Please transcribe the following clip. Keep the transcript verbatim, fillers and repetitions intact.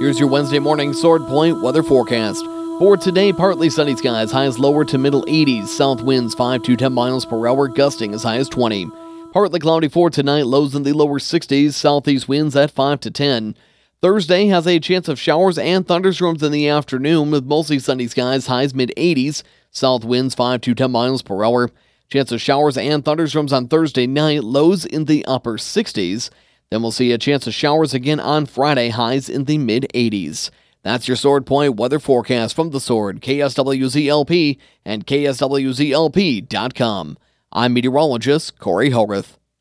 Here's your Wednesday morning Sword Point weather forecast. For today, partly sunny skies, highs lower to middle eighties, south winds five to ten miles per hour, gusting as high as twenty. Partly cloudy for tonight, lows in the lower sixties, southeast winds at five to ten. Thursday has a chance of showers and thunderstorms in the afternoon with mostly sunny skies, highs mid eighties, south winds five to ten miles per hour. Chance of showers and thunderstorms on Thursday night, lows in the upper sixties. Then we'll see a chance of showers again on Friday, highs in the mid eighties. That's your Sword Point weather forecast from The Sword, K S W Z L P, and K S W Z L P dot com. I'm meteorologist Corey Hogarth.